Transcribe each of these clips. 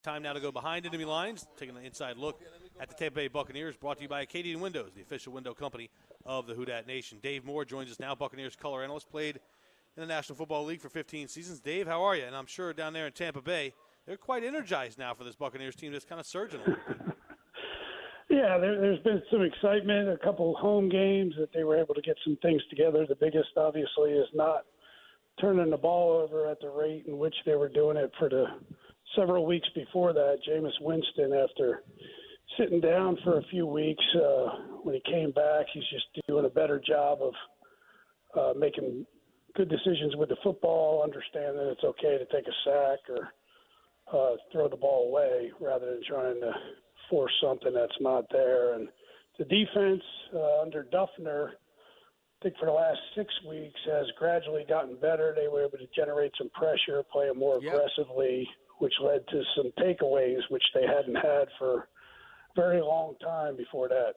Time now to go behind enemy lines, taking an inside look at the Tampa Bay Buccaneers, brought to you by Acadian Windows, the official window company of the Who Dat Nation. Dave Moore joins us now, Buccaneers color analyst, played in the National Football League for 15 seasons. Dave, how are you? And I'm sure down there in Tampa Bay, they're quite energized now for this Buccaneers team that's kind of surging a little bit. Yeah, there's been some excitement, a couple home games that they were able to get some things together. The biggest, obviously, is not turning the ball over at the rate in which they were doing it for the several weeks before that. Jameis Winston, after sitting down for a few weeks, when he came back, he's just doing a better job of making good decisions with the football, understanding it's okay to take a sack or throw the ball away rather than trying to force something that's not there. And the defense under Duffner, I think for the last 6 weeks, has gradually gotten better. They were able to generate some pressure, play it more aggressively, which led to some takeaways, which they hadn't had for a very long time before that.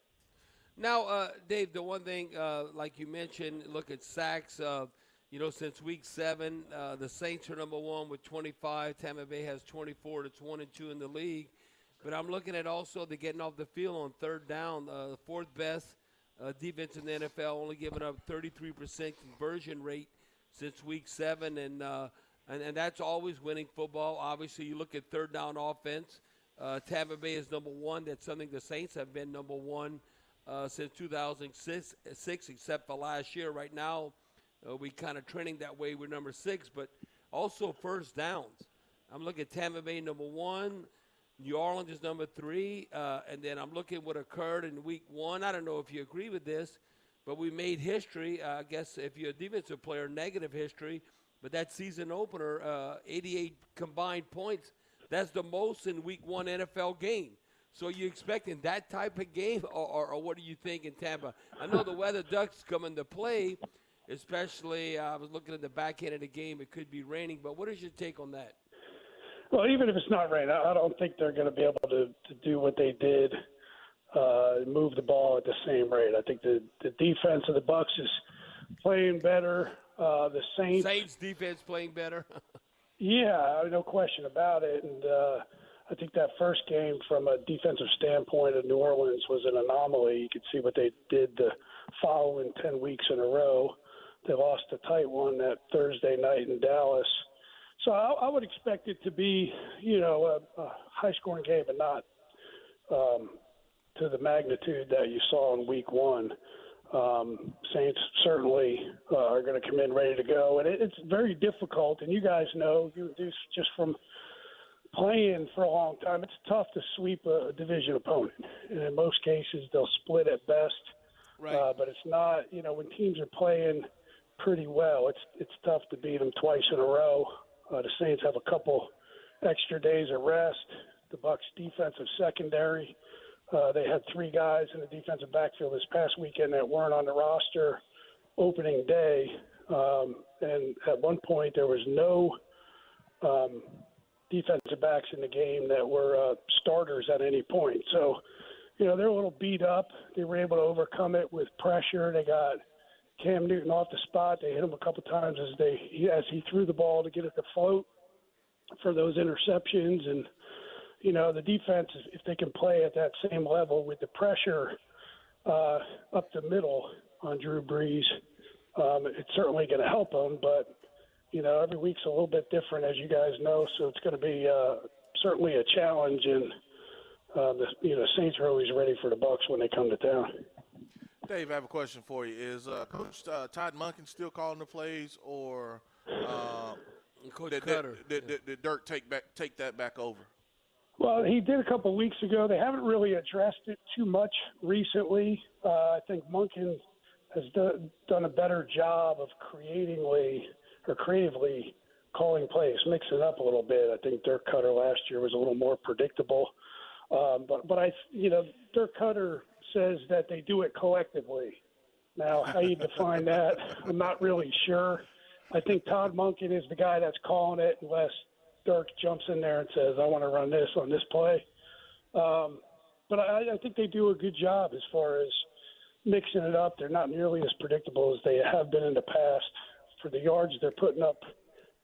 Now, Dave, the one thing, like you mentioned, look at sacks. Since week 7, the Saints are number 1 with 25. Tampa Bay has 24. It's 1 and 2 in the league. But I'm looking at also the getting off the field on third down, the fourth best defense in the NFL, only giving up 33% conversion rate since week 7, and that's always winning football. Obviously, you look at third down offense. Tampa Bay is number 1. That's something the Saints have been number 1 since 2006, except for last year. Right now, we kind of trending that way. We're number 6, but also first downs. I'm looking at Tampa Bay number 1. New Orleans is number 3, and then I'm looking at what occurred in week 1. I don't know if you agree with this, but we made history. I guess if you're a defensive player, negative history. But that season opener, 88 combined points, that's the most in week 1 NFL game. So you expecting that type of game, or what do you think in Tampa? I know the weather does come into play, especially I was looking at the back end of the game. It could be raining, but what is your take on that? Well, even if it's not rain, I don't think they're going to be able to do what they did, move the ball at the same rate. I think the defense of the Bucs is playing better. The Saints defense playing better. Yeah, no question about it. And I think that first game from a defensive standpoint of New Orleans was an anomaly. You could see what they did the following 10 weeks in a row. They lost a tight one that Thursday night in Dallas. So I would expect it to be, a high-scoring game, but not to the magnitude that you saw in week 1. Saints certainly are going to come in ready to go. And it's very difficult, and you guys know, just from playing for a long time, it's tough to sweep a division opponent. And in most cases, they'll split at best. Right. But it's not, when teams are playing pretty well, it's tough to beat them twice in a row. The Saints have a couple extra days of rest. The Bucs' defensive secondary, they had 3 guys in the defensive backfield this past weekend that weren't on the roster opening day. And at one point, there was no defensive backs in the game that were starters at any point. So, they're a little beat up. They were able to overcome it with pressure. They got Cam Newton off the spot. They hit him a couple times as he threw the ball to get it to float for those interceptions. And, the defense, if they can play at that same level with the pressure up the middle on Drew Brees, it's certainly going to help them. But, every week's a little bit different, as you guys know, so it's going to be certainly a challenge. And, the Saints are always ready for the Bucs when they come to town. Dave, I have a question for you. Is Coach Todd Monken still calling the plays, or did Dirk take that back over? Well, he did a couple of weeks ago. They haven't really addressed it too much recently. I think Monken has done a better job of creatively calling plays, mix it up a little bit. I think Dirk Cutter last year was a little more predictable. But Dirk Cutter says that they do it collectively. Now, how you define that, I'm not really sure. I think Todd Monken is the guy that's calling it unless Dirk jumps in there and says, I want to run this on this play. But I think they do a good job as far as mixing it up. They're not nearly as predictable as they have been in the past. For the yards they're putting up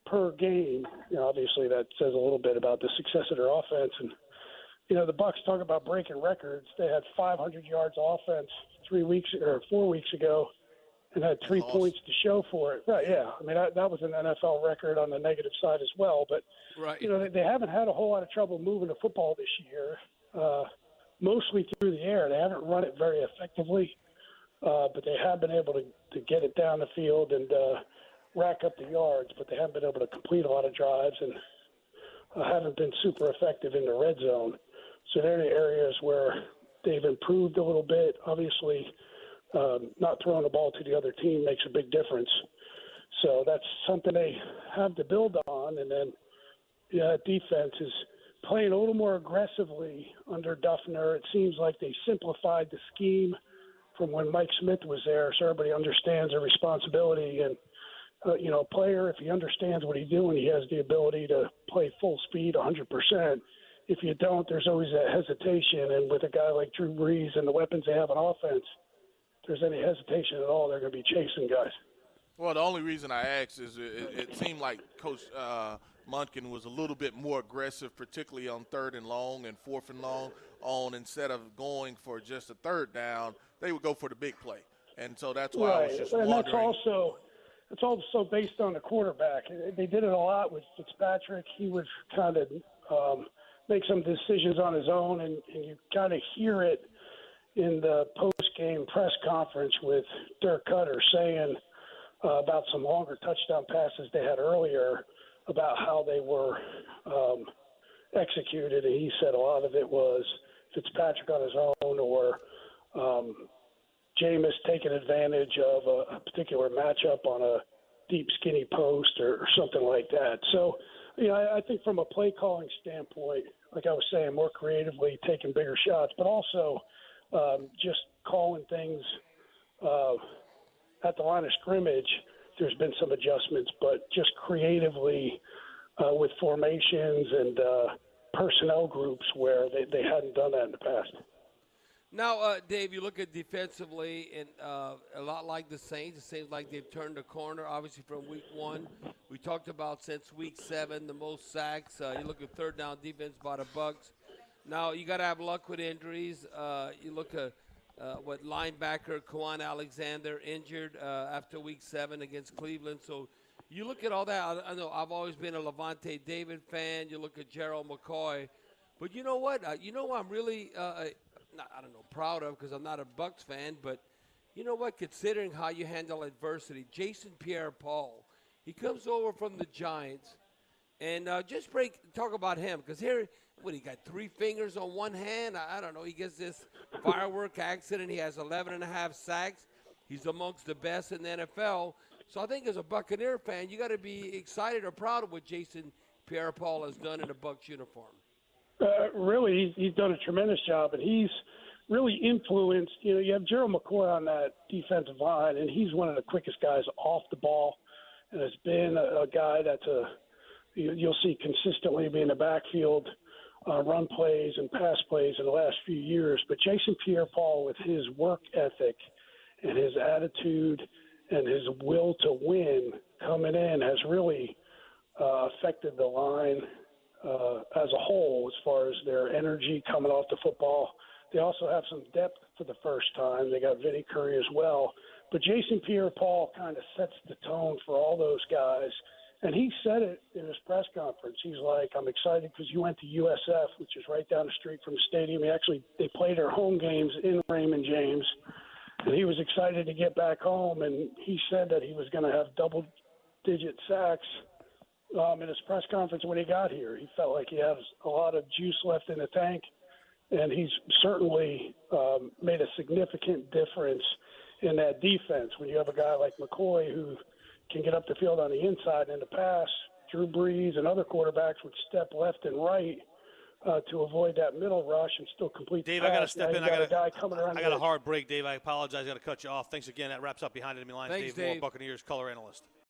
per game. Obviously that says a little bit about the success of their offense. And the Bucks talk about breaking records. They had 500 yards offense 4 weeks ago, and had 3 points to show for it. Right? Yeah. I mean that was an NFL record on the negative side as well. But Right. They haven't had a whole lot of trouble moving the football this year. Mostly through the air. They haven't run it very effectively, but they have been able to get it down the field and rack up the yards, but they haven't been able to complete a lot of drives and haven't been super effective in the red zone. So they're the areas where they've improved a little bit. Obviously, not throwing the ball to the other team makes a big difference. So that's something they have to build on. And then defense is playing a little more aggressively under Duffner. It seems like they simplified the scheme from when Mike Smith was there, so everybody understands their responsibility. And, a player, if he understands what he's doing, he has the ability to play full speed 100%. If you don't, there's always that hesitation. And with a guy like Drew Brees and the weapons they have on offense, if there's any hesitation at all, they're going to be chasing guys. Well, the only reason I asked is it seemed like Coach Monken was a little bit more aggressive, particularly on 3rd and long and 4th and long. Instead of going for just a 3rd down, they would go for the big play. And so that's why I was just wondering. And that's also based on the quarterback. They did it a lot with Fitzpatrick. He would kind of make some decisions on his own, and you kind of hear it in the post-game press conference with Dirk Cutter saying about some longer touchdown passes they had earlier, about how they were executed. And he said a lot of it was Fitzpatrick on his own or Jameis taking advantage of a particular matchup on a deep, skinny post or something like that. So, I think from a play calling standpoint, like I was saying, more creatively taking bigger shots, but also just calling things at the line of scrimmage. There's been some adjustments, but just creatively with formations and personnel groups where they hadn't done that in the past. Now, Dave, you look at defensively, and a lot like the Saints. It seems like they've turned the corner, obviously, from week 1. We talked about since week 7, the most sacks. You look at 3rd down defense by the Bucks. Now, you got to have luck with injuries. You look at linebacker Kwan Alexander injured after week 7 against Cleveland. So you look at all that. I know I've always been a Levante David fan. You look at Gerald McCoy. But you know what? I'm really proud of, because I'm not a Bucks fan, but you know what? Considering how you handle adversity, Jason Pierre-Paul, he comes over from the Giants, and talk about him, because here, he got 3 fingers on one hand? I don't know. He gets this firework accident. He has 11.5 sacks. He's amongst the best in the NFL. So I think as a Buccaneer fan, you got to be excited or proud of what Jason Pierre-Paul has done in a Bucs uniform. Really, he's done a tremendous job, and he's really influenced. You have Gerald McCoy on that defensive line, and he's one of the quickest guys off the ball, and has been a guy that's you'll see consistently be in the backfield, run plays and pass plays in the last few years. But Jason Pierre-Paul, with his work ethic and his attitude and his will to win coming in, has really affected the line as a whole as far as their energy coming off the football. They also have some depth for the first time. They got Vinny Curry as well. But Jason Pierre-Paul kind of sets the tone for all those guys. And he said it in his press conference. He's like, I'm excited because you went to USF, which is right down the street from the stadium. They played their home games in Raymond James. And he was excited to get back home. And he said that he was going to have double-digit sacks in his press conference when he got here. He felt like he has a lot of juice left in the tank, and he's certainly made a significant difference in that defense. When you have a guy like McCoy who can get up the field on the inside and in the pass, Drew Brees and other quarterbacks would step left and right to avoid that middle rush and still complete Dave, the pass. I got to step in. I got a edge. hard break, Dave. I apologize. I got to cut you off. Thanks again. That wraps up Behind Enemy Lines. Thanks, Dave Moore, Dave. Buccaneers color analyst.